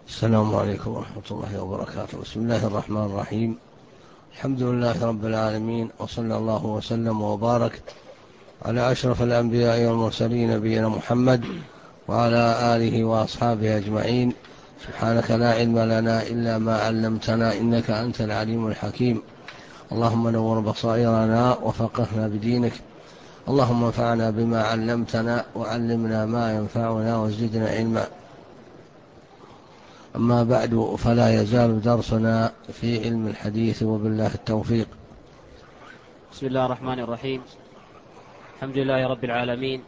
السلام عليكم ورحمة الله وبركاته. بسم الله الرحمن الرحيم. الحمد لله رب العالمين، وصلى الله وسلم وبارك على أشرف الأنبياء والمرسلين نبينا محمد وعلى آله وأصحابه أجمعين. سبحانك لا علم لنا إلا ما علمتنا، إنك أنت العليم الحكيم. اللهم نور بصائرنا وفقهنا بدينك. اللهم انفعنا بما علمتنا وعلمنا ما ينفعنا وزدنا علما. أما بعد، فلا يزال درسنا في علم الحديث، وبالله التوفيق. بسم الله الرحمن الرحيم. الحمد لله رب العالمين،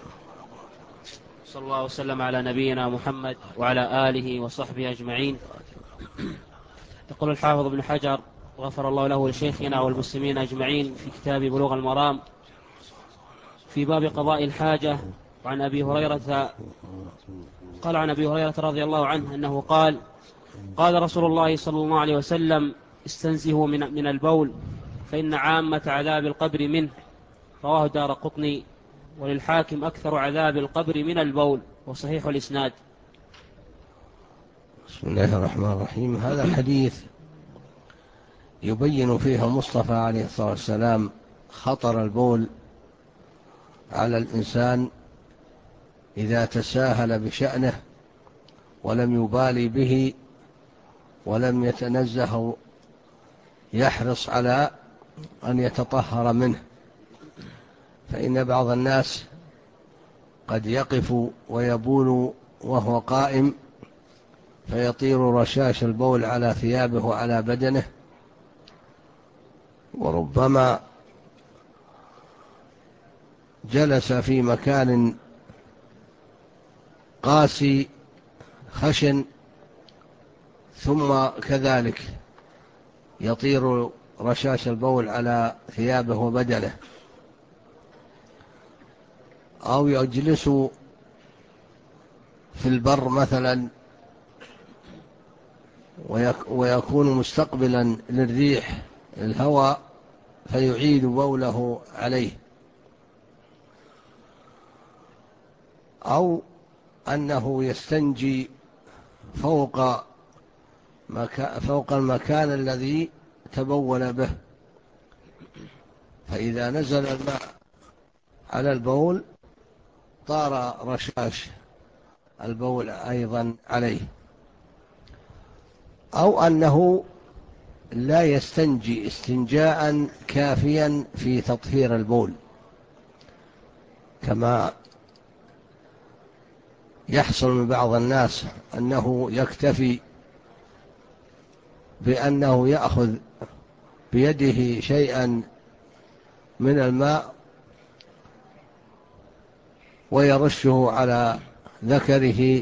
صلى الله وسلم على نبينا محمد وعلى آله وصحبه أجمعين. يقول الحافظ ابن حجر غفر الله له ولشيخنا والمسلمين أجمعين في كتاب بلوغ المرام في باب قضاء الحاجة. وعن أبي هريرة قال عن أبي هريرة رضي الله عنه أنه قال: قال رسول الله صلى الله عليه وسلم: استنزهوا من البول فإن عامة عذاب القبر منه. رواه دارقطني. وللحاكم: أكثر عذاب القبر من البول، وصحيح الإسناد. بسم الله الرحمن الرحيم. هذا الحديث يبين فيه المصطفى عليه الصلاة والسلام خطر البول على الإنسان إذا تساهل بشأنه ولم يبالي به ولم يتنزه يحرص على أن يتطهر منه. فإن بعض الناس قد يقف ويبول وهو قائم، فيطير رشاش البول على ثيابه وعلى بدنه، وربما جلس في مكان قاسي خشن، ثم كذلك يطير رشاش البول على ثيابه وبدنه. أو يجلس في البر مثلا ويكون مستقبلا للريح الهواء فيعيد بوله عليه. أو أنه يستنجي فوق المكان الذي تبول به، فإذا نزل الماء على البول طار رشاش البول أيضا عليه. أو أنه لا يستنجي استنجاء كافيا في تطهير البول، كما يحصل من بعض الناس أنه يكتفي بأنه يأخذ بيده شيئا من الماء ويرشه على ذكره،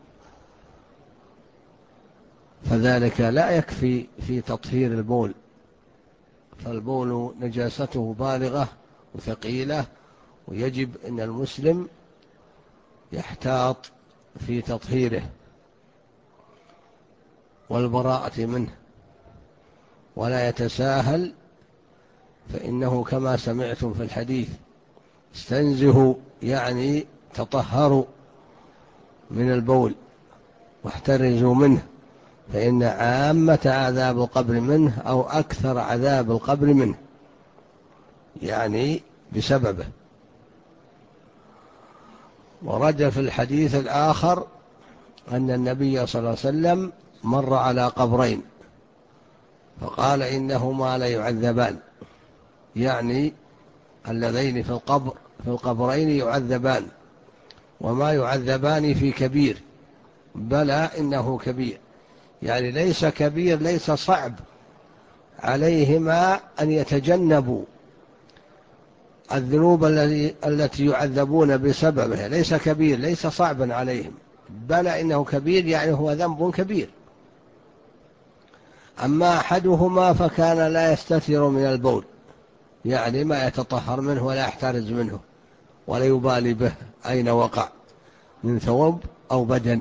فذلك لا يكفي في تطهير البول، فالبول نجاسته بالغة وثقيلة، ويجب أن المسلم يحتاط في تطهيره والبراءة منه ولا يتساهل، فإنه كما سمعتم في الحديث: استنزهوا يعني تطهروا من البول واحترزوا منه، فإن عامة عذاب القبر منه، أو أكثر عذاب القبر منه، يعني بسببه. ورد في الحديث الآخر أن النبي صلى الله عليه وسلم مر على قبرين فقال: إنهما ليعذبان، يعني اللذين في القبرين يعذبان، وما يعذبان في كبير، بلى إنه كبير، يعني ليس كبير، ليس صعب عليهما أن يتجنبوا الذنوب التي يعذبون بسببها، ليس كبير، ليس صعبا عليهم، بلى إنه كبير، يعني هو ذنب كبير. أما أحدهما فكان لا يستتر من البول، يعني ما يتطهر منه ولا يحترز منه ولا يبالي به أين وقع من ثوب أو بدن،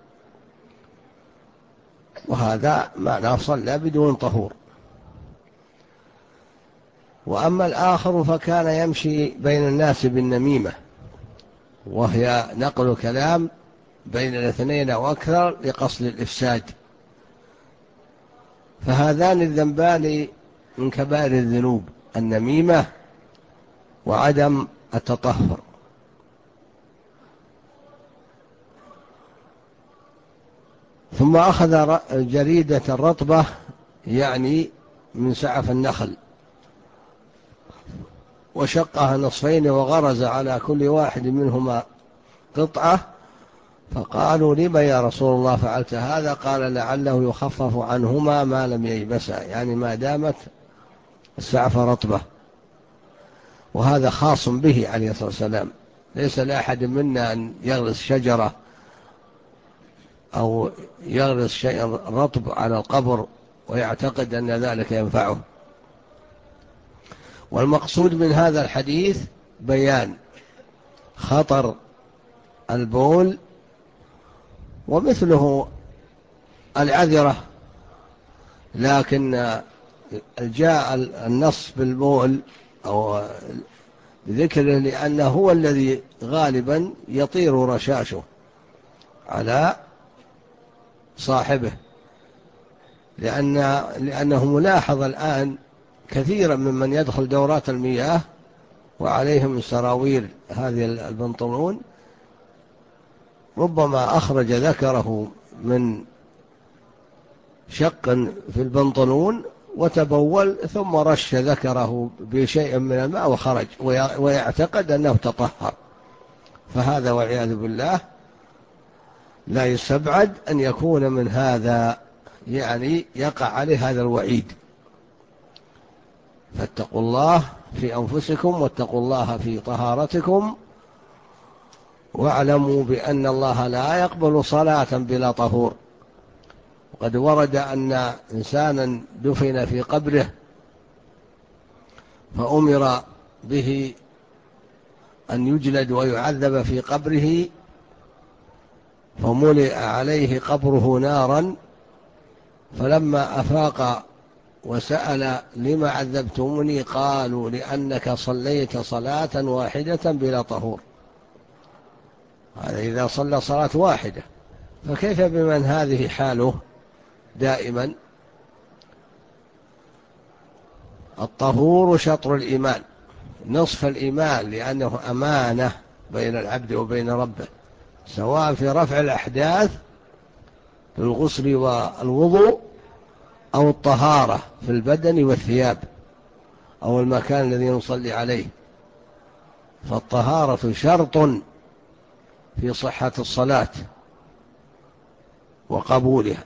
وهذا معناه صلى بدون طهور. وأما الآخر فكان يمشي بين الناس بالنميمة، وهي نقل كلام بين الاثنين أو أكثر لقصد الإفساد، فهذان الذنبان من كبائر الذنوب، النميمة وعدم التطهر. ثم أخذ جريدة الرطبة يعني من سعف النخل وشقها نصفين وغرز على كل واحد منهما قطعة، فقالوا: لما يا رسول الله فعلت هذا؟ قال: لعله يخفف عنهما ما لم ييبسا، يعني ما دامت السعف رطبة. وهذا خاص به عليه الصلاة والسلام، ليس لأحد منا أن يغرس شجرة أو يغرس شيء رطب على القبر ويعتقد أن ذلك ينفعه. والمقصود من هذا الحديث بيان خطر البول، ومثله العذرة، لكن جاء النص بالبول أو بذكره لأنه هو الذي غالبا يطير رشاشه على صاحبه، لأنه ملاحظ الآن كثيرا ممن يدخل دورات المياه وعليهم سراويل هذه البنطلون، ربما أخرج ذكره من شق في البنطلون وتبول ثم رش ذكره بشيء من الماء وخرج ويعتقد أنه تطهر، فهذا والعياذ بالله لا يستبعد أن يكون من هذا، يعني يقع عليه هذا الوعيد. فاتقوا الله في أنفسكم واتقوا الله في طهارتكم، واعلموا بأن الله لا يقبل صلاة بلا طهور. وقد ورد أن إنسانا دفن في قبره فأمر به أن يجلد ويعذب في قبره، فملئ عليه قبره نارا، فلما أفاق وسأل: لما عذبتموني؟ قالوا: لأنك صليت صلاة واحدة بلا طهور. هذا إذا صلى صلاة واحدة، فكيف بمن هذه حاله دائما؟ الطهور شطر الإيمان، نصف الإيمان، لأنه أمانة بين العبد وبين ربه، سواء في رفع الأحداث في الغسل والوضوء، أو الطهارة في البدن والثياب أو المكان الذي نصلي عليه. فالطهارة شرط في صحة الصلاة وقبولها.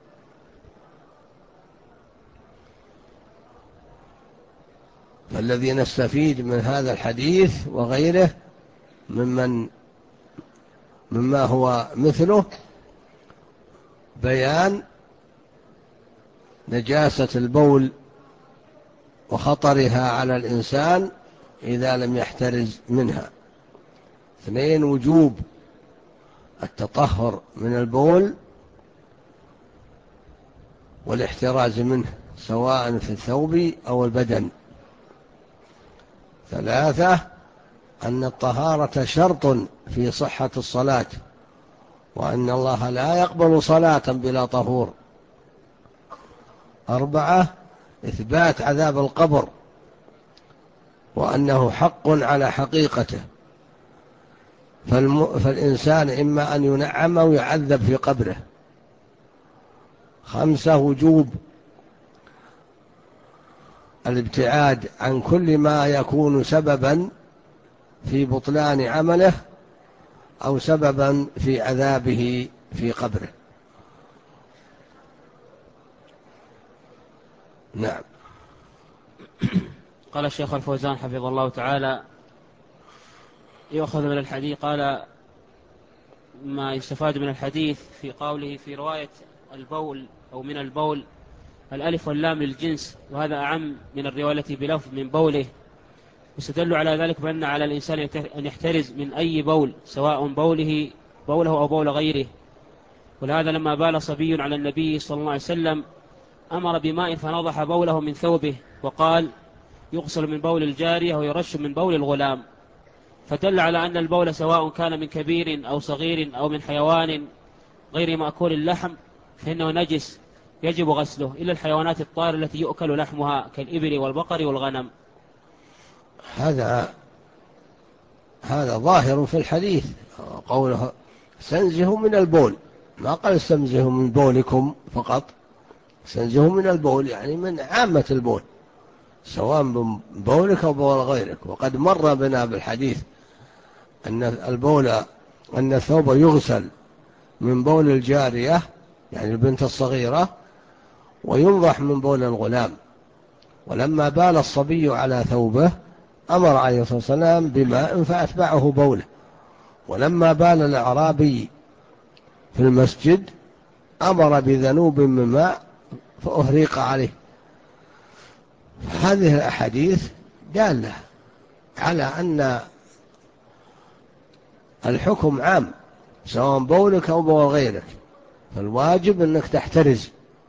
فالذي نستفيد من هذا الحديث وغيره مما هو مثله بيان نجاسة البول وخطرها على الإنسان إذا لم يحترز منها. 2، وجوب التطهر من البول والاحتراز منه سواء في الثوب أو البدن. 3، أن الطهارة شرط في صحة الصلاة، وأن الله لا يقبل صلاة بلا طهور. 4، إثبات عذاب القبر وأنه حق على حقيقته، فالإنسان إما أن ينعم أو يعذب في قبره. 5، وجوب الابتعاد عن كل ما يكون سببا في بطلان عمله أو سببا في عذابه في قبره. نعم. قال الشيخ الفوزان حفظه الله تعالى: يؤخذ من الحديث، قال: ما يستفاد من الحديث في قوله في رواية البول أو من البول، الألف واللام للجنس، وهذا أعم من الرواية التي بلفظ من بوله. يستدل على ذلك بأن على الإنسان أن يحترز من أي بول، سواء بوله أو بول غيره. ولهذا لما بال صبي على النبي صلى الله عليه وسلم أمر بماء فنضح بوله من ثوبه، وقال: يغسل من بول الجارية ويرش من بول الغلام. فدل على أن البول سواء كان من كبير أو صغير أو من حيوان غير مأكول اللحم فإنه نجس يجب غسله إلا الحيوانات الطائرة التي يؤكل لحمها كالإبل والبقر والغنم. هذا ظاهر في الحديث، قوله استنزهوا من البول، ما قال استنزهوا من بولكم فقط، استنزهوا من البول يعني من عامة البول، سواء من بولك أو بول غيرك. وقد مر بنا بالحديث أن الثوب يغسل من بول الجارية يعني البنت الصغيرة، وينضح من بول الغلام. ولما بال الصبي على ثوبه أمر عليه الصلاة والسلام بماء فأتبعه بوله، ولما بال الأعرابي في المسجد أمر بذنوب من ماء فأهريق عليه. هذه الأحاديث دالة على أن الحكم عام سواء بولك أو بول غيرك، فالواجب أنك تحترز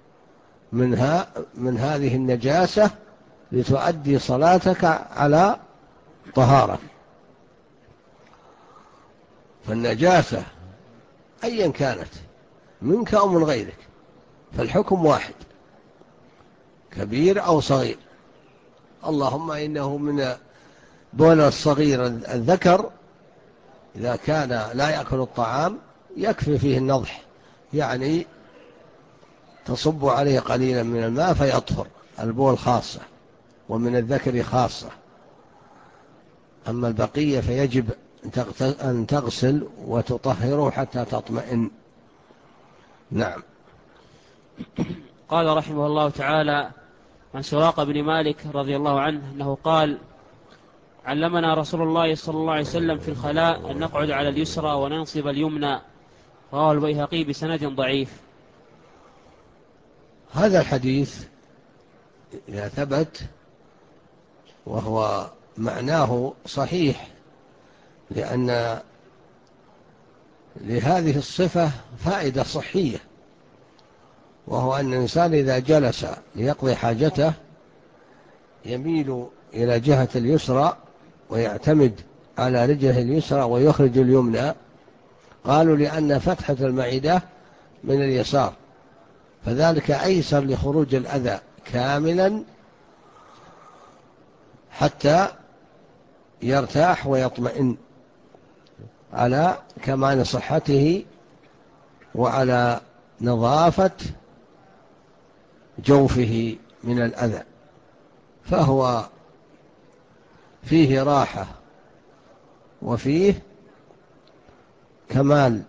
من هذه النجاسة لتؤدي صلاتك على طهارة. فالنجاسة أيا كانت منك أو من غيرك فالحكم واحد، كبير أو صغير. اللهم إنه من بول الصغير الذكر إذا كان لا يأكل الطعام يكفي فيه النضح، يعني تصب عليه قليلا من الماء فيطهر، البول خاصة ومن الذكر خاصة. أما البقية فيجب أن تغسل وتطهره حتى تطمئن. نعم. قال رحمه الله تعالى عن سراقة بن مالك رضي الله عنه أنه قال: علمنا رسول الله صلى الله عليه وسلم في الخلاء أن نقعد على اليسرى وننصب اليمنى. رواه البيهقي بسند ضعيف. هذا الحديث إذا ثبت وهو معناه صحيح، لأن لهذه الصفة فائدة صحية، وهو أن الإنسان إذا جلس ليقضي حاجته يميل إلى جهة اليسرى ويعتمد على رجله اليسرى ويخرج اليمنى. قالوا لأن فتحة المعدة من اليسار، فذلك أيسر لخروج الأذى كاملا حتى يرتاح ويطمئن على كمال صحته وعلى نظافة جوفه من الأذى، فهو فيه راحة وفيه كمال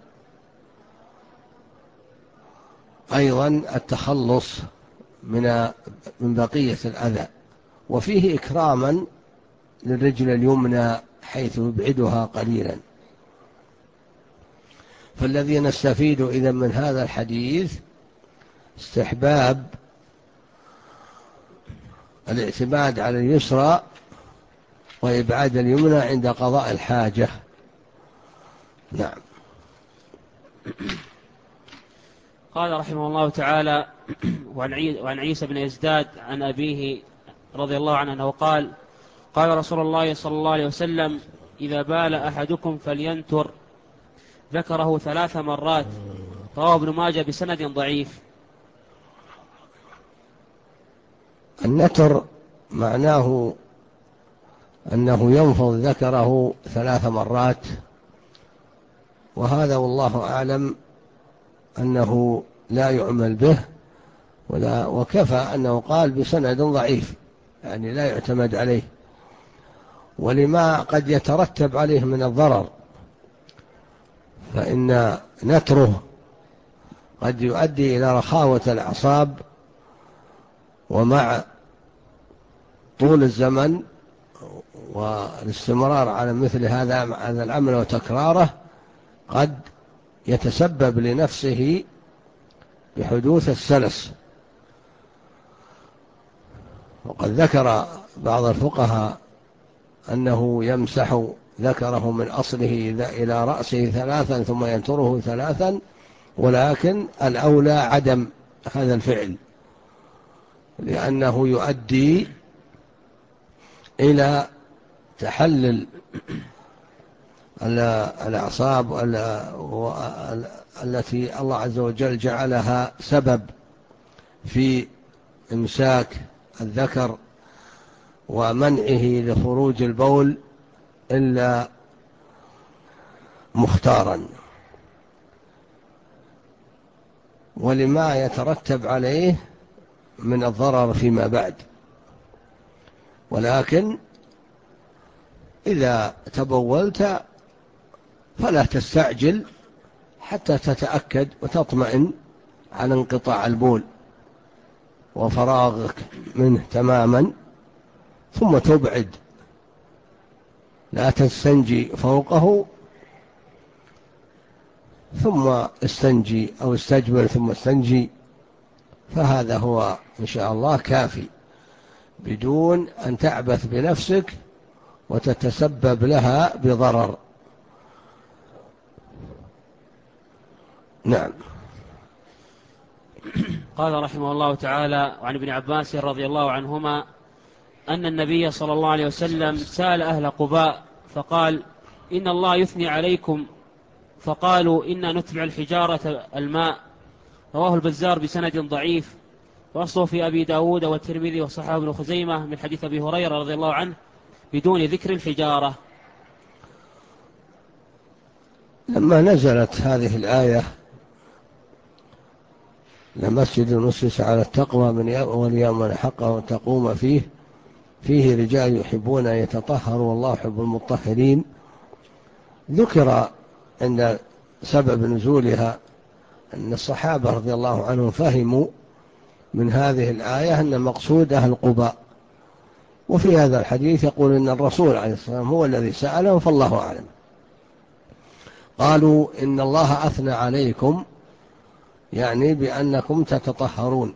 أيضا التخلص من بقية الأذى، وفيه إكراما للرجل اليمنى حيث يبعدها قليلا. فالذي نستفيد إذن من هذا الحديث استحباب الاعتماد على اليسرى وإبعاد اليمنى عند قضاء الحاجة. نعم. قال رحمه الله تعالى وعن عيسى بن يزداد عن أبيه رضي الله عنه أنه قال: قال رسول الله صلى الله عليه وسلم: إذا بال أحدكم فلينتر ذكره 3 مرات. رواه ابن ماجه بسند ضعيف. النتر معناه أنه ينفض ذكره 3 مرات، وهذا والله أعلم أنه لا يعمل به، وكفى أنه قال بسند ضعيف يعني لا يعتمد عليه، ولما قد يترتب عليه من الضرر، فإن نتره قد يؤدي إلى رخاوة الأعصاب، ومع طول الزمن والاستمرار على مثل هذا العمل وتكراره قد يتسبب لنفسه بحدوث السلس. وقد ذكر بعض الفقهاء أنه يمسح ذكره من أصله إلى رأسه 3 ثم ينتره 3، ولكن الأولى عدم هذا الفعل، لأنه يؤدي إلى تحلل الأعصاب التي الله عز وجل جعلها سبب في إمساك الذكر ومنعه لخروج البول إلا مختارا، ولما يترتب عليه من الضرر فيما بعد. ولكن إذا تبولت فلا تستعجل حتى تتأكد وتطمئن على انقطاع البول وفراغك منه تماما، ثم تبعد، لا تستنجي فوقه ثم استنجي، أو استجمل ثم استنجي، فهذا هو إن شاء الله كافي بدون أن تعبث بنفسك وتتسبب لها بضرر. نعم. قال رحمه الله تعالى: وعن ابن عباس رضي الله عنهما أن النبي صلى الله عليه وسلم سأل أهل قباء فقال: إن الله يثني عليكم، فقالوا: إنا نتبع الحجارة الماء. رواه البزار بسند ضعيف، وأصله في أبي داود والترمذي وصححه ابن خزيمة من حديث أبي هريرة رضي الله عنه بدون ذكر الحجارة. لما نزلت هذه الآية: لمسجد نسس على التقوى من أول يوم حقه تقوم فيه رجال يحبون أن يتطهروا والله يحب المطهرين، ذكر عند سبب نزولها أن الصحابة رضي الله عنهم فهموا من هذه الآية أن مقصود أهل قباء، وفي هذا الحديث يقول إن الرسول عليه الصلاة والسلام هو الذي سأله فالله أعلم. قالوا: إن الله أثنى عليكم، يعني بأنكم تتطهرون،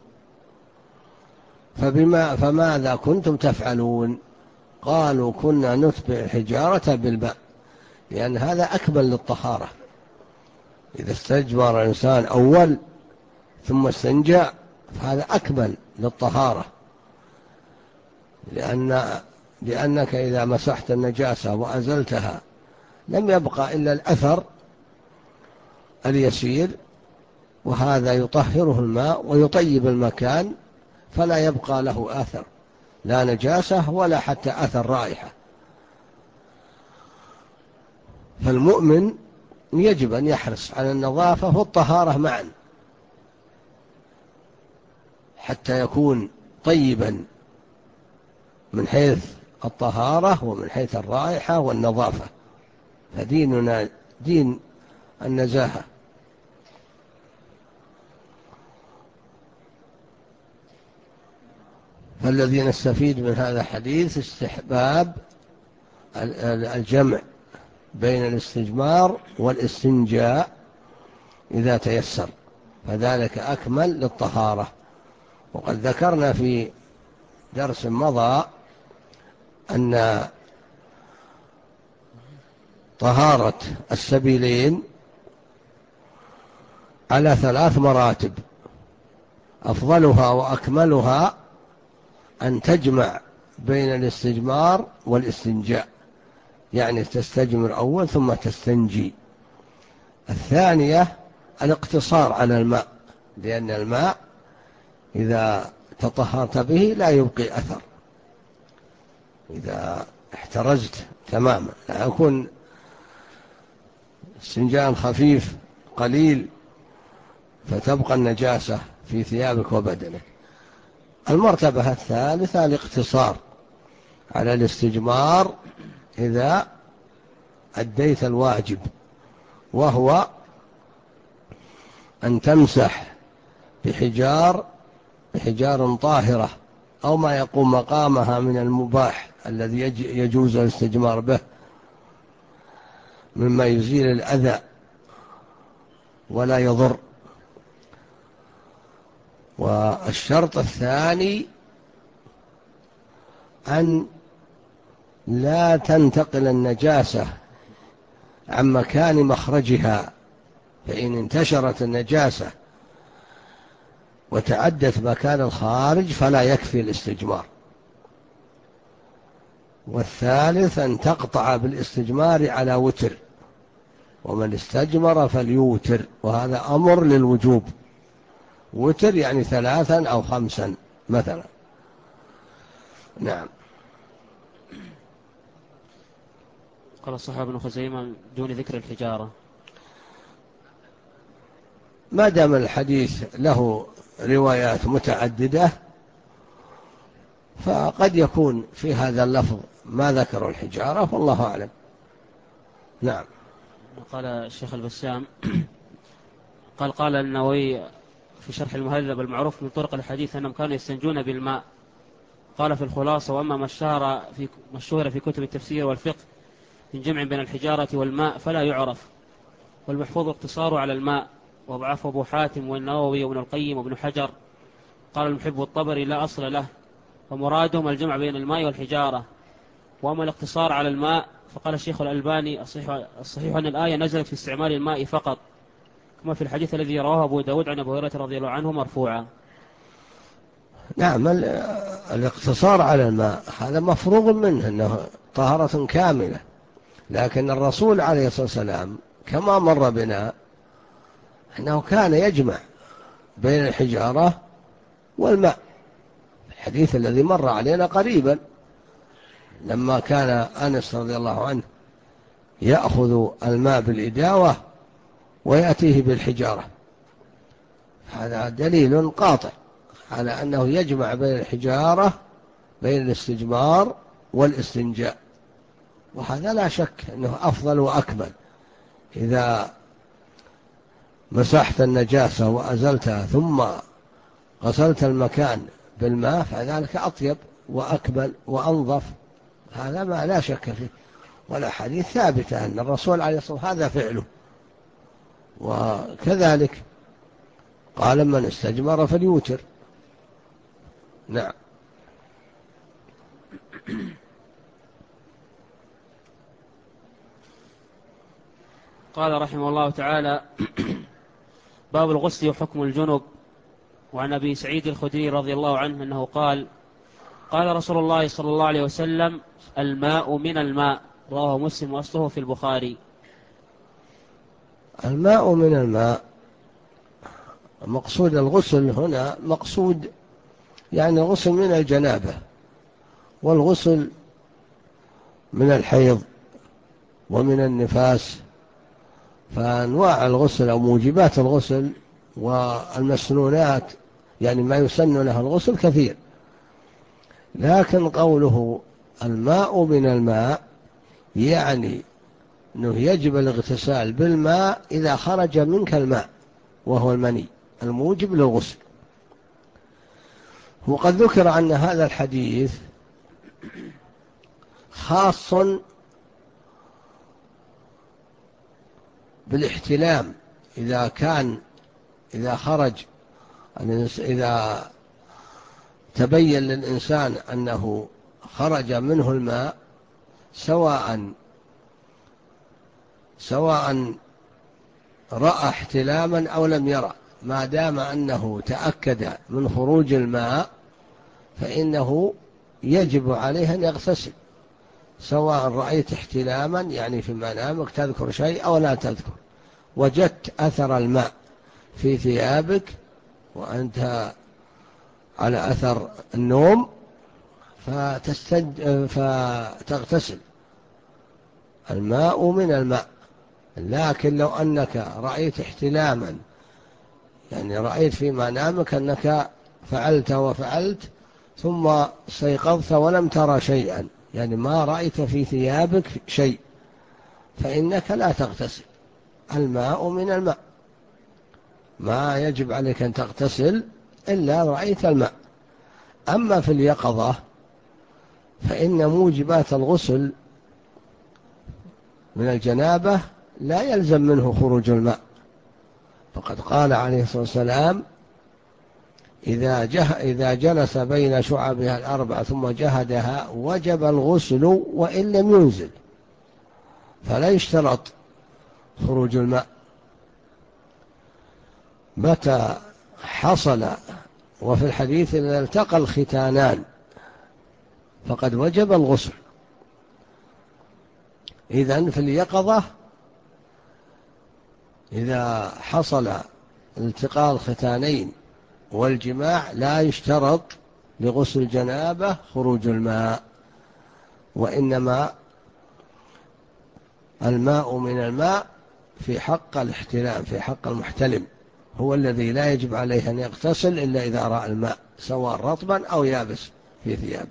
فماذا كنتم تفعلون؟ قالوا: كنا نتبع الحجارة بالماء، لأن هذا أكمل للطهارة. إذا استجمر الإنسان أول ثم استنجى فهذا أكمل للطهارة، لأنك إذا مسحت النجاسة وأزلتها لم يبقى إلا الأثر اليسير، وهذا يطهره الماء ويطيب المكان، فلا يبقى له أثر، لا نجاسة ولا حتى أثر رائحة. فالمؤمن يجب أن يحرص على النظافة والطهارة معا حتى يكون طيبا من حيث الطهارة ومن حيث الرائحة والنظافة، فديننا دين النزاهة. فالذي نستفيد من هذا الحديث استحباب الجمع بين الاستجمار والاستنجاء إذا تيسر، فذلك أكمل للطهارة. وقد ذكرنا في درس مضى أن طهارة السبيلين على 3 مراتب، أفضلها وأكملها أن تجمع بين الاستجمار والاستنجاء، يعني تستجمر أول ثم تستنجي. الثانية الاقتصار على الماء، لأن الماء إذا تطهرت به لا يبقي أثر، إذا احترزت تماما لا يكون استنجاء خفيف قليل فتبقى النجاسة في ثيابك وبدنك. المرتبة الثالثة الاقتصار على الاستجمار إذا أديت الواجب، وهو أن تمسح بحجار طاهرة أو ما يقوم مقامها من المباح الذي يجوز الاستجمار به مما يزيل الأذى ولا يضر. والشرط الثاني أن لا تنتقل النجاسة عن مكان مخرجها، فإن انتشرت النجاسة وتعدت مكان الخارج فلا يكفي الاستجمار. والثالث أن تقطع بالاستجمار على وتر، ومن استجمر فليوتر، وهذا أمر للوجوب، وتر يعني 3 أو 5 مثلا. نعم. قال الصحابة ابن خزيمة دون ذكر الحجارة. ما دام الحديث له روايات متعددة فقد يكون في هذا اللفظ ما ذكر الحجارة، والله أعلم. نعم. قال الشيخ البسام قال النووي في شرح المهذب المعروف من طرق الحديث أنهم كانوا يستنجون بالماء. قال في الخلاصة: وأما ما اشتهر في كتب التفسير والفقه من جمع بين الحجارة والماء فلا يعرف، والمحفوظ اقتصاره على الماء، وضعفه أبو حاتم والنووي وابن القيم وابن حجر. قال المحب الطبري: لا أصل له، ومرادهم الجمع بين الماء والحجارة. وأما الاقتصار على الماء فقال الشيخ الألباني: الصحيح أن الآية نزلت في استعمال الماء فقط، كما في الحديث الذي رواه أبو داود عن أبو هريرة رضي الله عنه مرفوعا. نعم، الاقتصار على الماء هذا مفروغ منه أنه طهارة كاملة، لكن الرسول عليه الصلاة والسلام كما مر بنا أنه كان يجمع بين الحجارة والماء. الحديث الذي مر علينا قريبا لما كان أنس رضي الله عنه يأخذ الماء بالإداوة ويأتيه بالحجارة، هذا دليل قاطع على أنه يجمع بين الحجارة، بين الاستجمار والاستنجاء، وهذا لا شك أنه أفضل وأكمل. إذا مسحت النجاسة وأزلتها ثم غسلت المكان بالماء فذلك أطيب وأكمل وأنظف، هذا ما لا شك فيه، ولا حديث ثابتة أن الرسول عليه الصلاة والسلام هذا فعله. وكذلك قال: من استجمر فليوتر. نعم. قال رحمه الله تعالى: باب الغسل وحكم الجنب. وعن أبي سعيد الخدري رضي الله عنه أنه قال: قال رسول الله صلى الله عليه وسلم: الماء من الماء. رواه مسلم وأصله في البخاري. الماء من الماء، مقصود الغسل هنا مقصود يعني الغسل من الجنابة، والغسل من الحيض ومن النفاس، فأنواع الغسل أو موجبات الغسل والمسنونات يعني ما يسن له الغسل كثير، لكن قوله الماء من الماء يعني أنه يجب الاغتسال بالماء إذا خرج منك الماء وهو المني الموجب للغسل. وقد ذكر أن هذا الحديث خاص بالاحتلام، إذا خرج إذا تبين للإنسان أنه خرج منه الماء، سواء رأى احتلاما أو لم يرى، ما دام أنه تأكد من خروج الماء فإنه يجب عليه أن يغتسل، سواء رأيت احتلاما يعني في منامك تذكر شيء أو لا تذكر، وجدت أثر الماء في ثيابك وأنت على أثر النوم فتغتسل. الماء من الماء. لكن لو أنك رأيت احتلاما يعني رأيت في منامك أنك فعلت وفعلت ثم استيقظت ولم ترى شيئا، يعني ما رأيت في ثيابك شيء، فإنك لا تغتسل. الماء من الماء، ما يجب عليك أن تغتسل إلا رأيت الماء. أما في اليقظة فإن موجبات الغسل من الجنابة لا يلزم منه خروج الماء، فقد قال عليه الصلاة والسلام: إذا جلس بين شعبها الأربع ثم جهدها وجب الغسل وإن لم ينزل، فلا يشترط خروج الماء. متى حصل، وفي الحديث إذا التقى الختانان فقد وجب الغسل. إذن في اليقظة إذا حصل التقاء الختانين والجماع لا يشترط لغسل الجنابة خروج الماء، وإنما الماء من الماء في حق الاحتلام، في حق المحتلم، هو الذي لا يجب عليه أن يغتسل إلا إذا رأى الماء سواء رطبا أو يابس في ثيابه.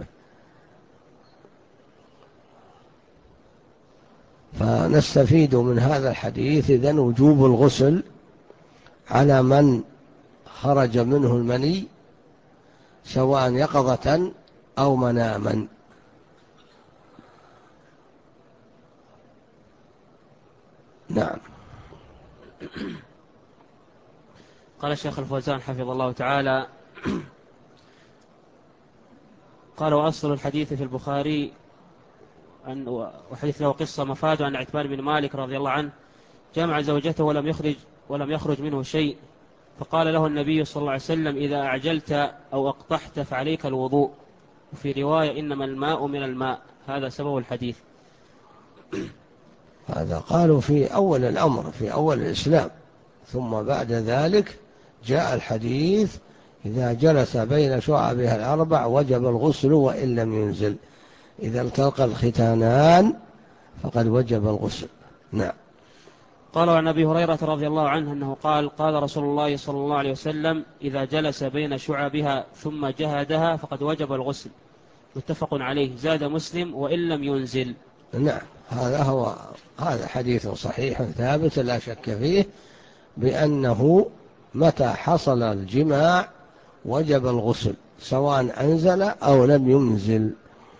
فنستفيد من هذا الحديث إذن وجوب الغسل على من خرج منه المني سواء يقظة أو مناما. نعم. قال الشيخ الفوزان حفظه الله تعالى: قال: وأصل الحديث في البخاري وحديث له قصة مفاد عن عتبان بن مالك رضي الله عنه جمع زوجته ولم يخرج منه شيء، فقال له النبي صلى الله عليه وسلم: إذا أعجلت أو أقطحت فعليك الوضوء. وفي رواية: إنما الماء من الماء. هذا سبب الحديث. هذا قالوا في أول الأمر، في أول الإسلام، ثم بعد ذلك جاء الحديث: إذا جلس بين شعبها الأربع وجب الغسل وإن لم ينزل، إذا التقى الختانان فقد وجب الغسل. نعم. قال عن أبي هريرة رضي الله عنه أنه قال: قال رسول الله صلى الله عليه وسلم: إذا جلس بين شعبها ثم جهدها فقد وجب الغسل. متفق عليه. زاد مسلم: وإن لم ينزل. نعم، هذا حديث صحيح ثابت لا شك فيه بأنه متى حصل الجماع وجب الغسل سواء أنزل أو لم ينزل.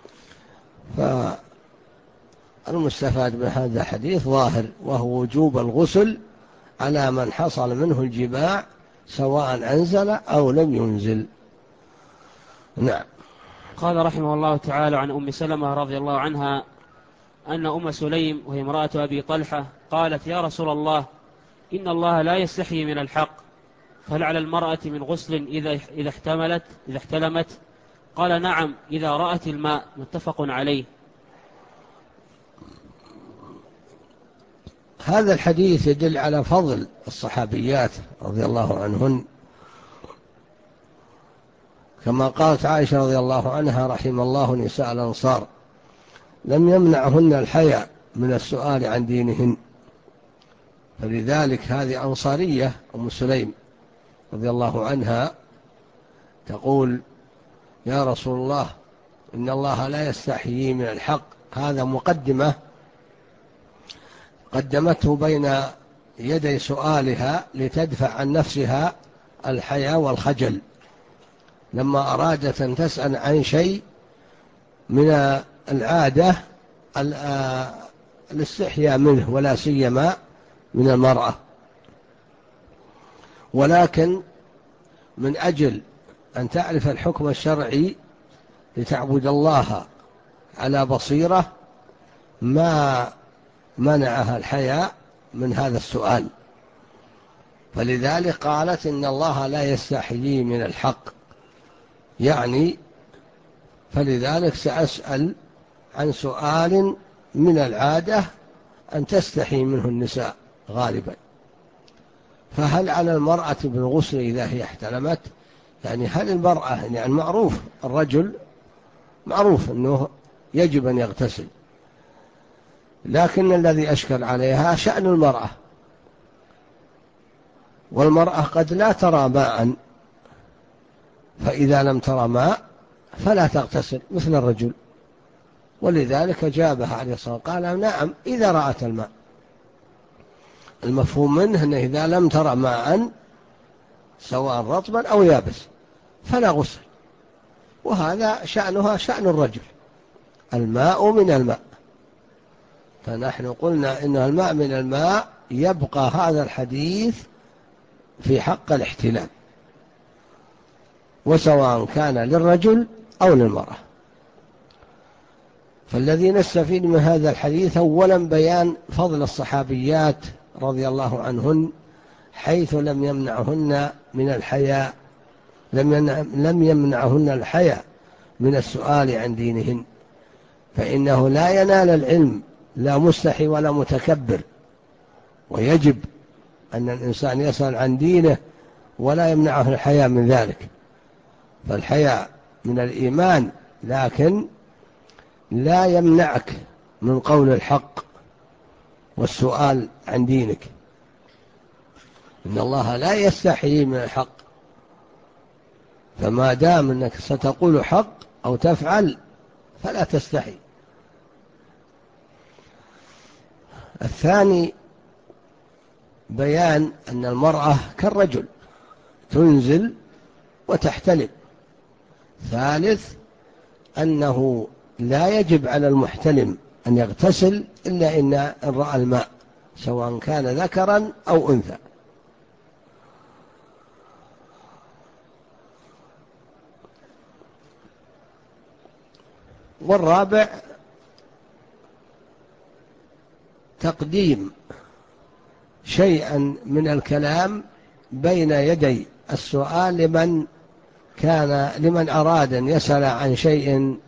فالمستفاد من هذا الحديث ظاهر، وهو وجوب الغسل على من حصل منه الجماع سواء أنزل أو لم ينزل. نعم. قال رحمه الله تعالى: عن أم سلمة رضي الله عنها أن أم سليم وهي امرأة أبي طلحة قالت: يا رسول الله، إن الله لا يستحيي من الحق، فهل على المرأة من غسل إذا احتلمت؟ قال: نعم، إذا رأت الماء. متفق عليه. هذا الحديث يدل على فضل الصحابيات رضي الله عنهن، كما قالت عائشة رضي الله عنها: رحم الله نساء الأنصار لم يمنعهن الحياء من السؤال عن دينهن. فلذلك هذه أنصارية أم سليم رضي الله عنها تقول: يا رسول الله، إن الله لا يستحيي من الحق. هذا مقدمة قدمته بين يدي سؤالها لتدفع عن نفسها الحياء والخجل لما أرادت أن تسأل عن شيء من العادة الاستحياء منه، ولا سيما من المرأة. ولكن من أجل أن تعرف الحكم الشرعي لتعبد الله على بصيرة ما منعها الحياء من هذا السؤال، فلذلك قالت: إن الله لا يستحيي من الحق، يعني فلذلك سأسأل عن سؤال من العادة أن تستحي منه النساء غالبا. فهل على المرأة بالغسل إذا هي احتلمت؟ يعني هل المرأة، يعني معروف الرجل معروف أنه يجب أن يغتسل، لكن الذي أشكل عليها شأن المرأة، والمرأة قد لا ترى ماء، فإذا لم ترى ماء فلا تغتسل مثل الرجل. ولذلك جابها عليه الصلاة والسلام قال: نعم، إذا رأت الماء. المفهوم منه أنه إذا لم ترى ماء سواء رطبا أو يابس فلا غسل، وهذا شأنها شأن الرجل، الماء من الماء. فنحن قلنا إن الماء من الماء، يبقى هذا الحديث في حق الاحتلام، وسواء كان للرجل أو للمرأة. فالذي نستفيد من هذا الحديث أولا بيان فضل الصحابيات رضي الله عنهن، حيث لم يمنعهن من الحياء، لم يمنعهن الحياء من السؤال عن دينهن، فإنه لا ينال العلم لا مستحي ولا متكبر، ويجب أن الإنسان يسأل عن دينه ولا يمنعه الحياء من ذلك، فالحياء من الإيمان، لكن لا يمنعك من قول الحق والسؤال عن دينك. إن الله لا يستحيي من الحق، فما دام أنك ستقول حق أو تفعل فلا تستحي. الثاني بيان أن المرأة كالرجل تنزل وتحتلم. ثالث أنه لا يجب على المحتلم أن يغتسل إلا إن رأى الماء، سواء كان ذكرا أو أنثى. والرابع تقديم شيئا من الكلام بين يدي السؤال لمن أراد أن يسأل عن شيء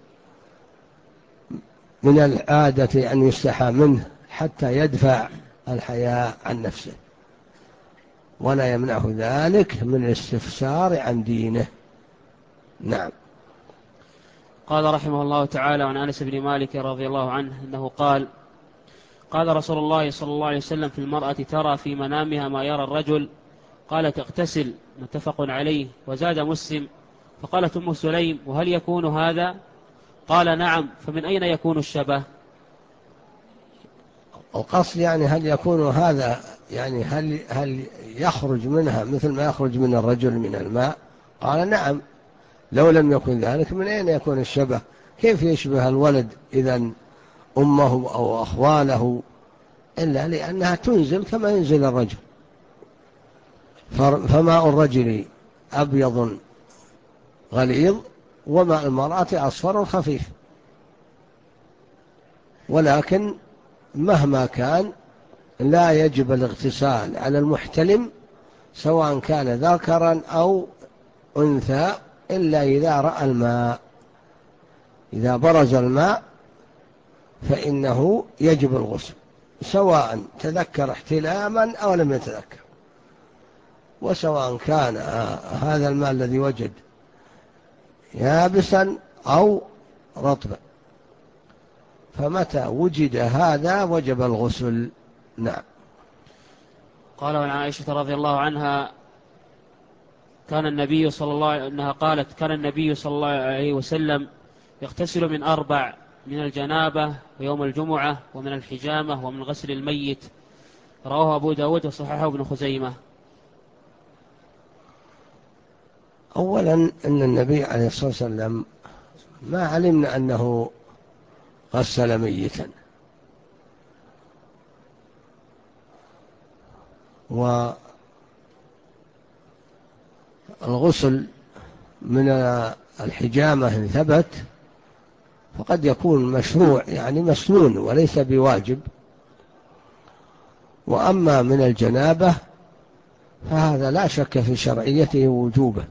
من العادة أن يستحى منه حتى يدفع الحياء عن نفسه، ولا يمنعه ذلك من الاستفسار عن دينه. نعم. قال رحمه الله تعالى عن أنس بن مالك رضي الله عنه أنه قال: قال رسول الله صلى الله عليه وسلم في المرأة: ترى في منامها ما يرى الرجل. قال: تغتسل. متفق عليه. وزاد مسلم: فقالت أم سليم: وهل يكون هذا؟ قال: نعم. فمن أين يكون الشبه؟ القصد يعني هل يكون هذا، يعني هل يخرج منها مثل ما يخرج من الرجل من الماء؟ قال: نعم. لو لم يكن ذلك من أين يكون الشبه؟ كيف يشبه الولد إذن أمه أو أخواله؟ إلا لأنها تنزل كما ينزل الرجل. فماء الرجل أبيض غليظ، وماء المرأة أصفر خفيف. ولكن مهما كان لا يجب الاغتسال على المحتلم سواء كان ذكرا أو أنثى إلا إذا رأى الماء. إذا برز الماء فإنه يجب الغسل، سواء تذكر احتلاما أو لم يتذكر، وسواء كان هذا الماء الذي وجد يابسا أو رطبا، فمتى وجد هذا وجب الغسل. نعم. قال: وعن عائشة رضي الله عنها كان النبي صلى الله أنها قالت: كان النبي صلى الله عليه وسلم يغتسل من 4: من الجنابة، ويوم الجمعة، ومن الحجامة، ومن غسل الميت. رواه أبو داود وصححه ابن خزيمة. أولا أن النبي عليه الصلاة والسلام ما علمنا أنه غسل ميتا، والغسل من الحجامة إن ثبت فقد يكون مشروع، يعني مسنون وليس بواجب. وأما من الجنابة فهذا لا شك في شرعيته ووجوبه.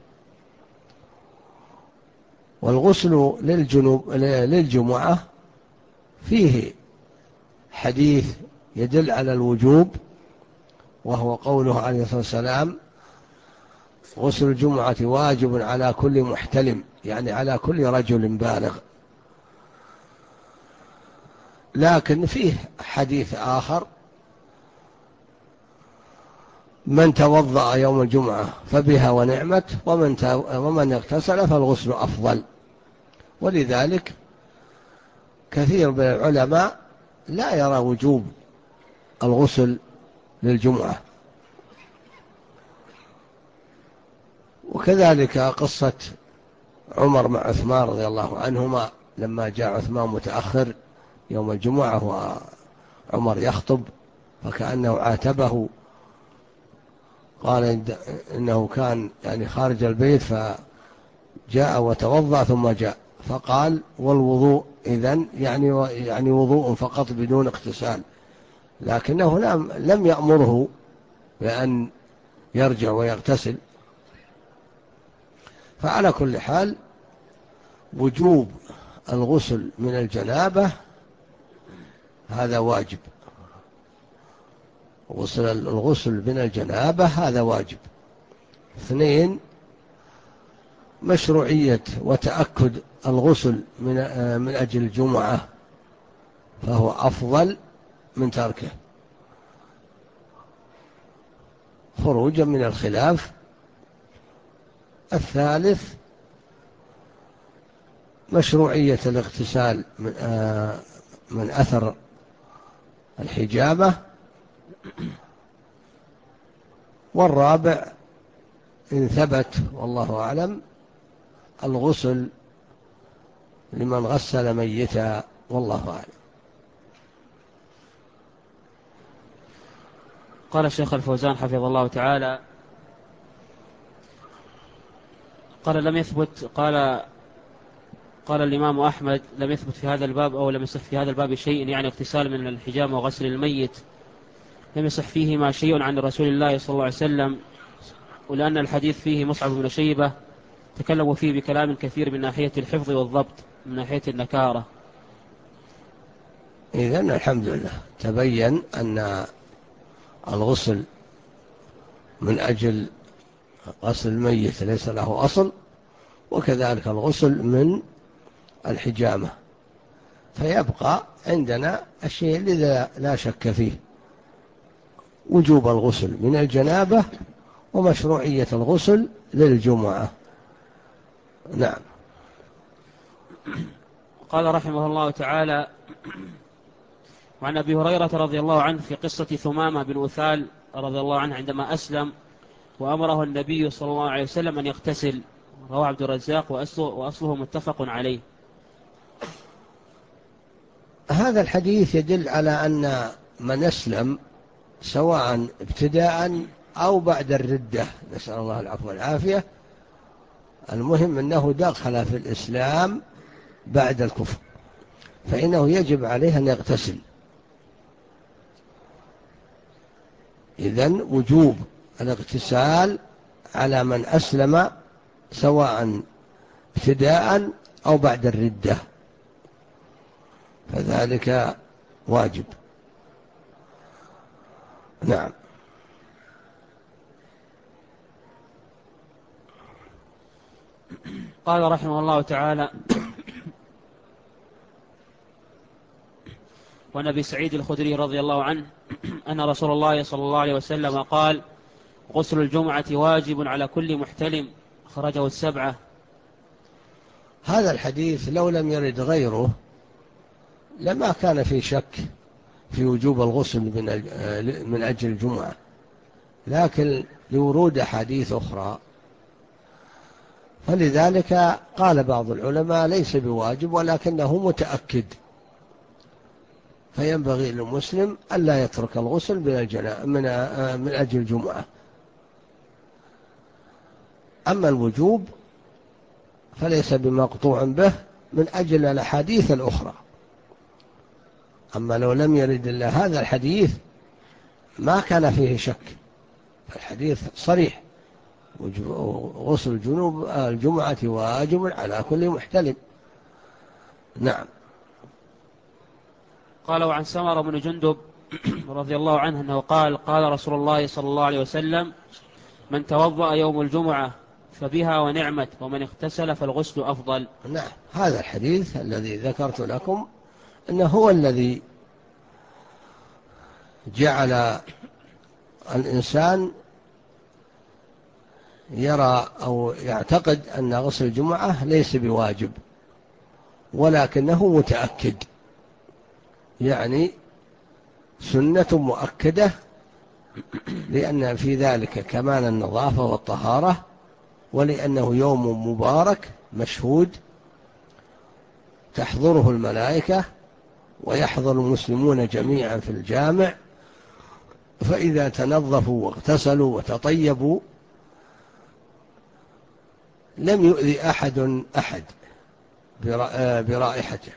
والغسل للجمعة فيه حديث يدل على الوجوب، وهو قوله عليه الصلاة والسلام: غسل الجمعة واجب على كل محتلم، يعني على كل رجل بالغ. لكن فيه حديث آخر: من توضأ يوم الجمعة فبها ونعمت، ومن اغتسل فالغسل أفضل. ولذلك كثير من العلماء لا يرى وجوب الغسل للجمعة. وكذلك قصة عمر مع عثمان رضي الله عنهما لما جاء عثمان متأخر يوم الجمعة وعمر يخطب، فكأنه عاتبه، قال إنه كان يعني خارج البيت فجاء وتوضأ ثم جاء، فقال: والوضوء إذن يعني وضوء فقط بدون اغتسال، لكنه لم يأمره بأن يرجع ويغتسل. فعلى كل حال وجوب الغسل من الجنابة هذا واجب. الغسل من الجنابة هذا واجب. 2، مشروعية وتأكد الغسل من أجل الجمعة، فهو أفضل من تركه خروجا من الخلاف. 3، مشروعية الاغتسال من أثر الحجامة. 4، إن ثبت والله أعلم، الغسل لمن غسل ميتا، والله أعلم. قال الشيخ الفوزان حفظه الله تعالى: قال لم يثبت قال الإمام أحمد: لم يثبت في هذا الباب أو لم يصح في هذا الباب شيء، يعني اغتسال من الحجامة وغسل الميت، لم يصح فيهما شيء عن رسول الله صلى الله عليه وسلم، ولأن الحديث فيه مصعب بن شيبة تكلموا فيه بكلام كثير من ناحية الحفظ والضبط، من ناحية النكارة. إذن الحمد لله تبين أن الغسل من أجل غسل الميت ليس له أصل، وكذلك الغسل من الحجامة. فيبقى عندنا الشيء الذي لا شك فيه: وجوب الغسل من الجنابة ومشروعية الغسل للجمعة. نعم. قال رحمه الله تعالى: وعن أبي هريرة رضي الله عنه في قصة ثمامة بن أثال رضي الله عنه عندما أسلم وأمره النبي صلى الله عليه وسلم أن يغتسل، رواه عبد الرزاق وأصله متفق عليه. هذا الحديث يدل على أن من أسلم سواء ابتداء أو بعد الردة، نسأل الله العفو والعافية، المهم أنه دخل في الإسلام بعد الكفر، فإنه يجب عليه أن يغتسل. إذن وجوب الاغتسال على من أسلم سواء ابتداء أو بعد الردة، فذلك واجب. نعم. قال رحمه الله تعالى: وعن أبي سعيد الخدري رضي الله عنه أن رسول الله صلى الله عليه وسلم قال: غسل الجمعة واجب على كل محتلم، خرجه السبعة. هذا الحديث لو لم يرد غيره لما كان في شك في وجوب الغسل من أجل الجمعة، لكن لورود أحاديث أخرى، فلذلك قال بعض العلماء ليس بواجب ولكنه متأكد، فينبغي للمسلم ألا يترك الغسل من أجل الجمعة. أما الوجوب فليس بمقطوع به من أجل الأحاديث الأخرى. أما لو لم يرد إلا هذا الحديث ما كان فيه شك، الحديث صريح: غسل الجمعة واجب على كل محتلم. نعم. قال: وعن سمر بن جندب رضي الله عنه أنه قال: قال رسول الله صلى الله عليه وسلم: من توضأ يوم الجمعة فبها ونعمت، ومن اغتسل فالغسل أفضل. نعم، هذا الحديث الذي ذكرت لكم إنه هو الذي جعل الإنسان يرى أو يعتقد أن غسل الجمعة ليس بواجب ولكنه متأكد، يعني سنة مؤكدة، لأن في ذلك كمال النظافة والطهارة، ولأنه يوم مبارك مشهود تحضره الملائكة ويحضر المسلمون جميعا في الجامع، فإذا تنظفوا واغتسلوا وتطيبوا لم يؤذي أحد برائحته،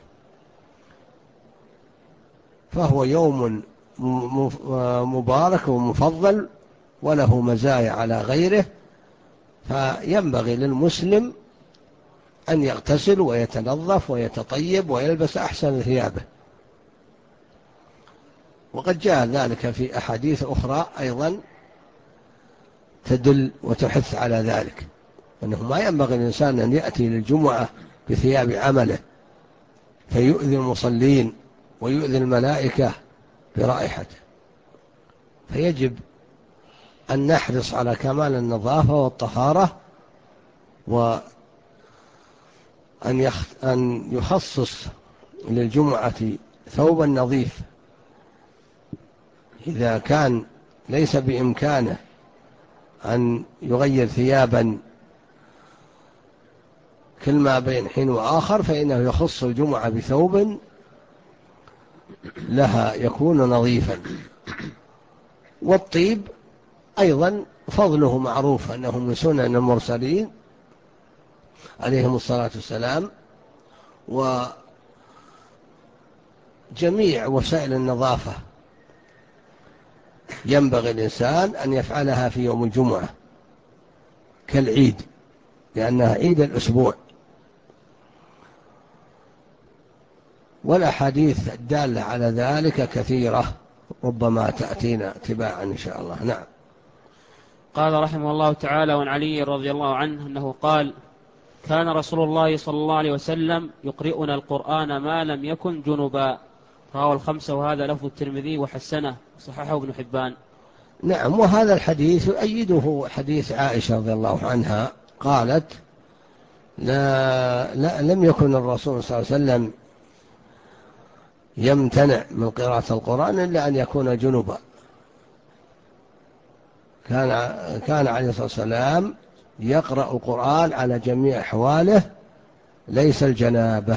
فهو يوم مبارك ومفضل وله مزايا على غيره، فينبغي للمسلم أن يغتسل ويتنظف ويتطيب ويلبس أحسن ثيابه. وقد جاء ذلك في أحاديث أخرى أيضا تدل وتحث على ذلك، أنه ما ينبغي الإنسان أن يأتي للجمعة بثياب عمله فيؤذي المصلين ويؤذي الملائكة برائحته، فيجب أن نحرص على كمال النظافة والطهارة، وأن يخصص للجمعة ثوبا نظيف إذا كان ليس بإمكانه أن يغير ثيابا كل ما بين حين وآخر، فإنه يخص الجمعة بثوب لها يكون نظيفا. والطيب أيضا فضله معروف أنه من سنن المرسلين عليهم الصلاة والسلام، وجميع وسائل النظافة ينبغي الإنسان أن يفعلها في يوم الجمعة كالعيد، لأنها عيد الأسبوع. والأحاديث الدالة على ذلك كثيرة، ربما تأتينا تباعا إن شاء الله. نعم. قال رحمه الله تعالى: وعن علي رضي الله عنه أنه قال: كان رسول الله صلى الله عليه وسلم يقرئنا القرآن ما لم يكن جنبا. رواه الخمسة، وهذا لفظ الترمذي وحسنه صححه ابن حبان. نعم. وهذا الحديث يؤيده حديث عائشة رضي الله عنها قالت: لم يكن الرسول صلى الله عليه وسلم يمتنع من قراءة القرآن إلا أن يكون جنبا. كان عليه الصلاة والسلام يقرأ القرآن على جميع أحواله ليس الجنابة،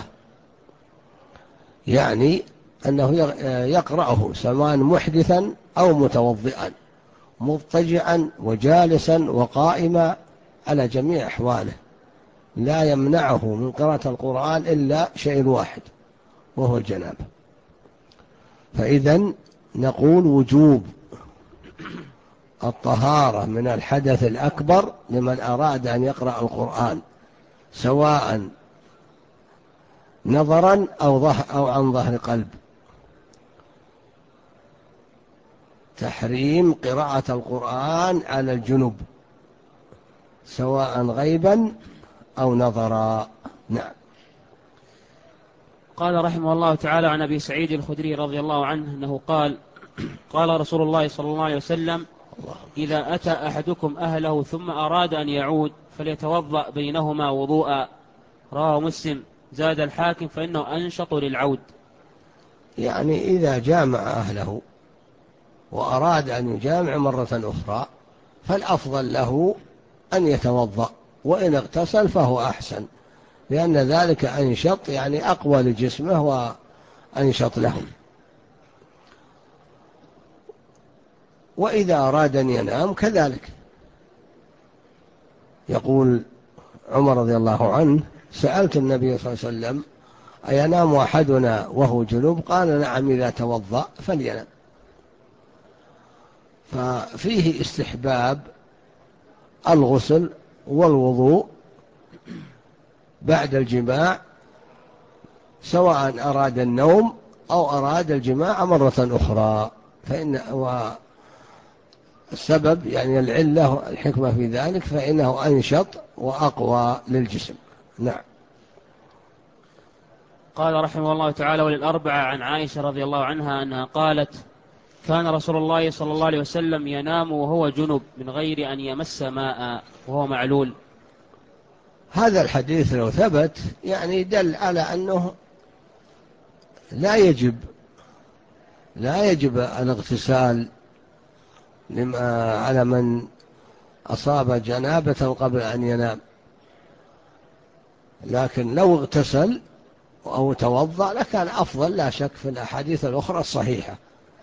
يعني أنه يقرأه سواء محدثا أو متوضئا، مضطجعا وجالسا وقائما، على جميع أحواله، لا يمنعه من قراءة القرآن إلا شيء واحد وهو الجنابة. فإذن نقول وجوب الطهارة من الحدث الأكبر لمن أراد أن يقرأ القرآن، سواء نظرا أو عن ظهر قلب. تحريم قراءة القرآن على الجنب سواء غيبا أو نظرا. نعم. قال رحمه الله تعالى: عن أبي سعيد الخدري رضي الله عنه أنه قال: قال رسول الله صلى الله عليه وسلم: إذا أتى أحدكم أهله ثم أراد أن يعود فليتوضأ بينهما وضوءا. رواه مسلم. زاد الحاكم: فإنه أنشط للعود. يعني إذا جامع أهله وأراد أن يجامع مرة أخرى فالأفضل له أن يتوضأ، وإن اغتسل فهو أحسن، لأن ذلك أنشط، يعني أقوى لجسمه وأنشط له. وإذا أراد أن ينام كذلك. يقول عمر رضي الله عنه: سألت النبي صلى الله عليه وسلم: أينام أحدنا وهو جنوب؟ قال: نعم، إذا توضأ فلينام. ففيه استحباب الغسل والوضوء بعد الجماع، سواء أراد النوم أو أراد الجماع مرة أخرى. السبب يعني العلة الحكمة في ذلك فإنه أنشط وأقوى للجسم. نعم. قال رحمه الله تعالى: وللأربعة عن عائشة رضي الله عنها أنها قالت: كان رسول الله صلى الله عليه وسلم ينام وهو جنب من غير أن يمس ماء وهو معلول. هذا الحديث لو ثبت يعني دل على أنه لا يجب الاغتسال على من أصاب جنابة قبل أن ينام، لكن لو اغتسل أو توضأ لكان أفضل لا شك في الأحاديث الأخرى الصحيحة،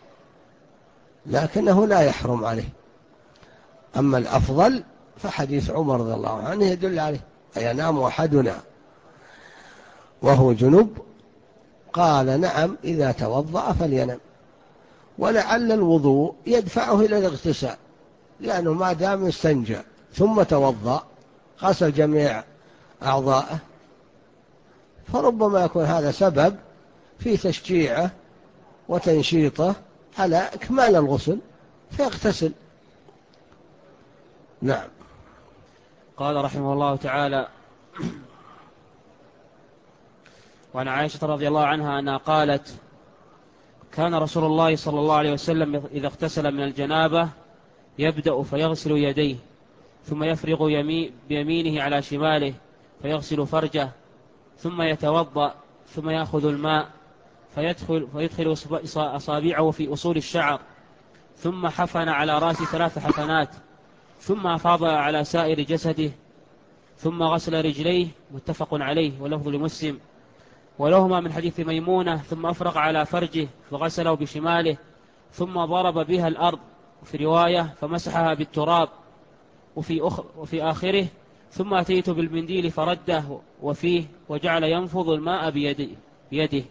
لكنه لا يحرم عليه. أما الأفضل فحديث عمر رضي الله عنه يدل عليه: أينام أحدنا وهو جنب؟ قال: نعم، إذا توضأ فلينم. ولعل الوضوء يدفعه إلى الاغتسال، لأنه ما دام استنجى ثم توضأ غسل جميع أعضاءه، فربما يكون هذا سبب في تشجيعه وتنشيطه على إكمال الغسل فيغتسل. نعم. قال رحمه الله تعالى: وعن عائشة رضي الله عنها أنها قالت: كان رسول الله صلى الله عليه وسلم إذا اغتسل من الجنابة يبدأ فيغسل يديه، ثم يفرغ بيمينه على شماله فيغسل فرجه، ثم يتوضأ، ثم يأخذ الماء فيدخل أصابعه في أصول الشعر، ثم حفن على رأسه 3 حفنات، ثم أفاض على سائر جسده، ثم غسل رجليه. متفق عليه ولفظ لمسلم. ولهما من حديث ميمونة: ثم أفرغ على فرجه فغسله بشماله، ثم ضرب بها الأرض، في رواية فمسحها بالتراب، وفي آخره: ثم أتيت بالمنديل فرده، وفيه وجعل ينفض الماء بيده.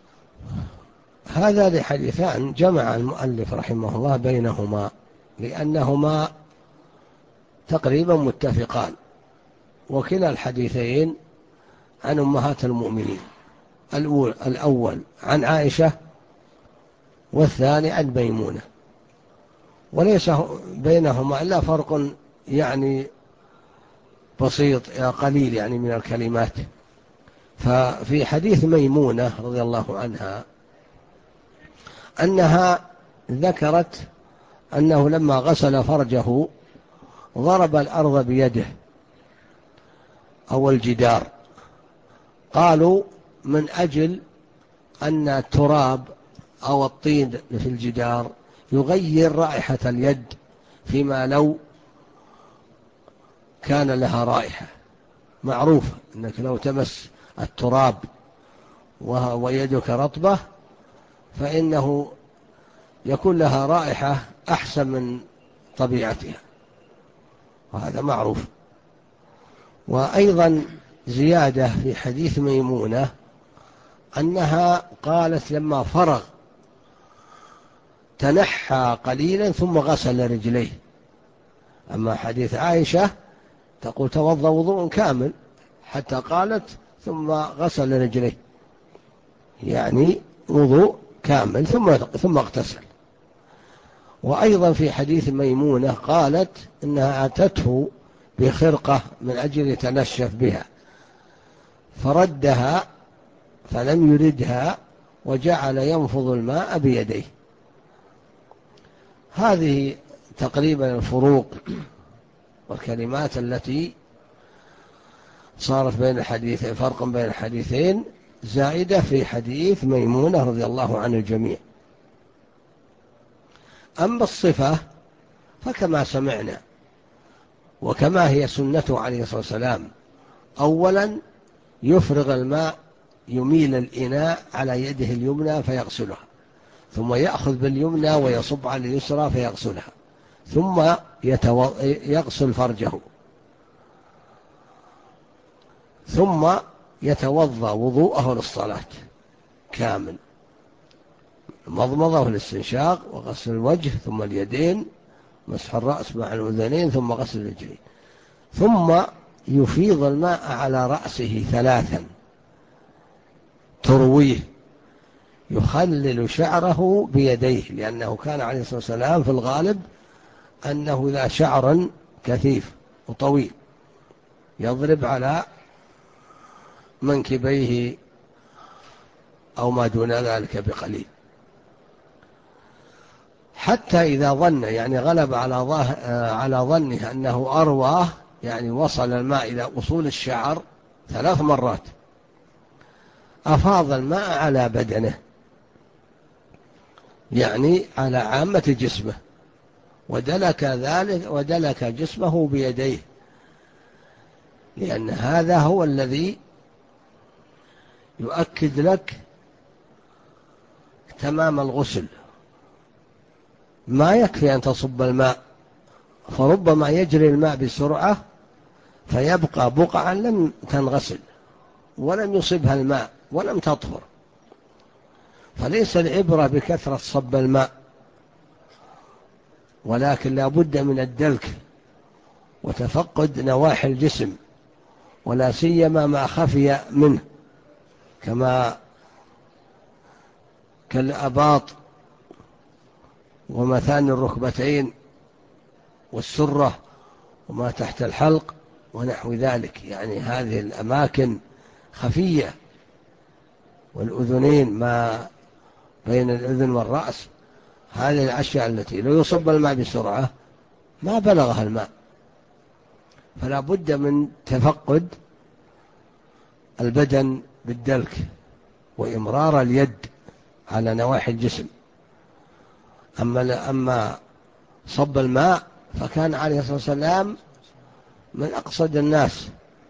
هذا لحديثان جمع المؤلف رحمه الله بينهما لأنهما تقريبا متفقان، وكلا الحديثين عن أمهات المؤمنين، الأول عن عائشة والثاني عن ميمونة، وليس بينهما إلا فرق يعني بسيط قليل يعني من الكلمات. ففي حديث ميمونة رضي الله عنها أنها ذكرت أنه لما غسل فرجه ضرب الأرض بيده أو الجدار، قالوا من أجل أن التراب أو الطين في الجدار يغير رائحة اليد، فيما لو كان لها رائحة. معروف أنك لو تمس التراب ويدك رطبة فإنه يكون لها رائحة أحسن من طبيعتها، وهذا معروف. وأيضا زيادة في حديث ميمونة أنها قالت لما فرغ تنحى قليلا ثم غسل رجليه. أما حديث عائشة تقول توضأ وضوء كامل، حتى قالت ثم غسل رجليه، يعني وضوء كامل ثم اغتسل. وأيضا في حديث ميمونة قالت إنها أتته بخرقة من أجل يتنشف بها فردها فلم يردها وجعل ينفض الماء بيديه. هذه تقريبا الفروق والكلمات التي صارت بين الحديثين، فرق بين الحديثين زائدة في حديث ميمونة رضي الله عن الجميع. أما الصفة فكما سمعنا وكما هي سنته عليه الصلاة والسلام: أولا يفرغ الماء، يميل الإناء على يده اليمنى فيغسلها، ثم يأخذ باليمنى ويصب على اليسرى فيغسلها، ثم يغسل فرجه، ثم يتوضأ وضوءه للصلاة كامل، المضمضة والاستنشاق وغسل الوجه ثم اليدين، مسح الرأس مع الأذنين، ثم غسل الرجلين، ثم يفيض الماء على رأسه 3 ترويه، يخلل شعره بيديه، لأنه كان عليه الصلاة والسلام في الغالب أنه ذا شعر كثيف وطويل يضرب على منكبيه أو ما دون ذلك بقليل، حتى إذا ظن يعني غلب على ظنه أنه أرواه، يعني وصل الماء إلى أصول الشعر 3 مرات، أفاض الماء على بدنه، يعني على عامة جسمه، ودلك جسمه بيديه، لأن هذا هو الذي يؤكد لك تمام الغسل. ما يكفي أن تصب الماء، فربما يجري الماء بسرعة فيبقى بقعا لم تنغسل ولم يصبها الماء ولم تطهر، فليس العبرة بكثرة صب الماء، ولكن لا بد من الدلك وتفقد نواحي الجسم، ولا سيما ما خفي منه كالأباط ومثاني الركبتين والسرة وما تحت الحلق ونحو ذلك، يعني هذه الأماكن خفية، والأذنين ما بين الأذن والرأس، هذه الأشياء التي لو يصب الماء بسرعة ما بلغها الماء، فلا بد من تفقد البدن بالدلك وإمرار اليد على نواحي الجسم. أما صب الماء فكان عليه الصلاة والسلام من أقصد الناس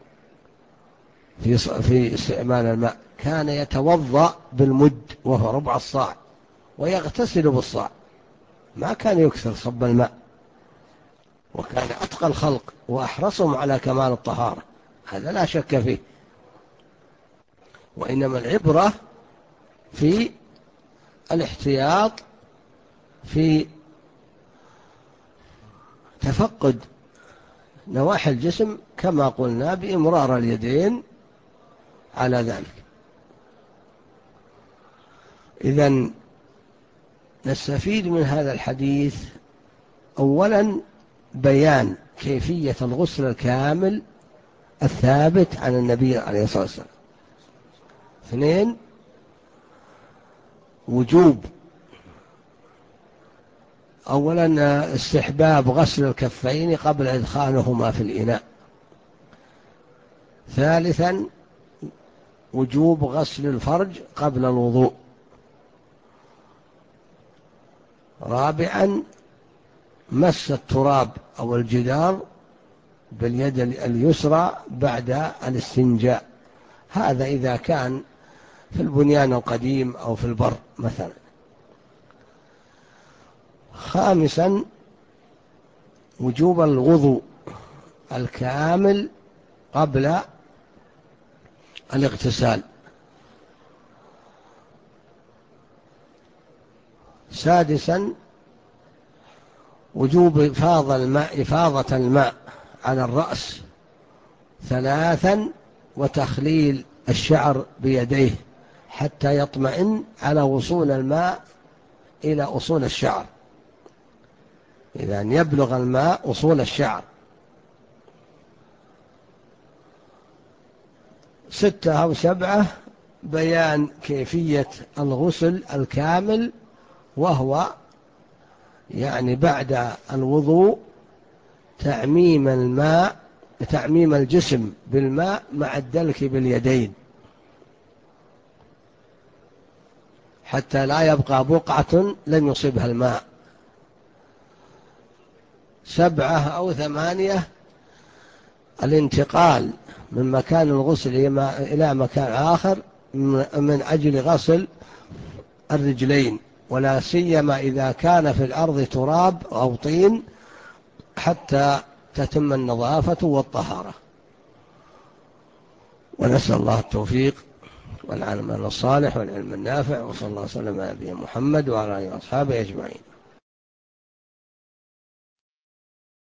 في استعمال الماء، كان يتوضأ بالمد وهو ربع الصاع ويغتسل بالصاع، ما كان يكثر صب الماء، وكان أتقى الخلق وأحرصهم على كمال الطهارة، هذا لا شك فيه. وإنما العبرة في الاحتياط في تفقد نواحي الجسم كما قلنا بإمرار اليدين على ذلك. إذن نستفيد من هذا الحديث أولا بيان كيفية الغسل الكامل الثابت عن النبي عليه الصلاة والسلام. اثنين، وجوب أولا استحباب غسل الكفين قبل إدخالهما في الإناء. ثالثا، وجوب غسل الفرج قبل الوضوء. رابعا، مس التراب أو الجدار باليد اليسرى بعد الاستنجاء، هذا إذا كان في البنيان القديم أو في البر مثلا. خامسا، وجوب الوضوء الكامل قبل الاغتسال. سادسا، وجوب إفاضة الماء على الرأس ثلاثا، وتخليل الشعر بيديه حتى يطمئن على وصول الماء إلى أصول الشعر، إذا يبلغ الماء أصول الشعر. 6 أو 7، بيان كيفية الغسل الكامل، وهو يعني بعد الوضوء تعميم الجسم بالماء مع الدلك باليدين حتى لا يبقى بقعة لم يصبها الماء. 7 أو 8، الانتقال من مكان الغسل إلى مكان آخر من أجل غسل الرجلين، ولا سيما إذا كان في الأرض تراب أو طين، حتى تتم النظافة والطهارة. ونسأل الله التوفيق والعمل الصالح والعلم النافع، وصلى الله وسلم على نبينا محمد وعلى آله وأصحابه أجمعين.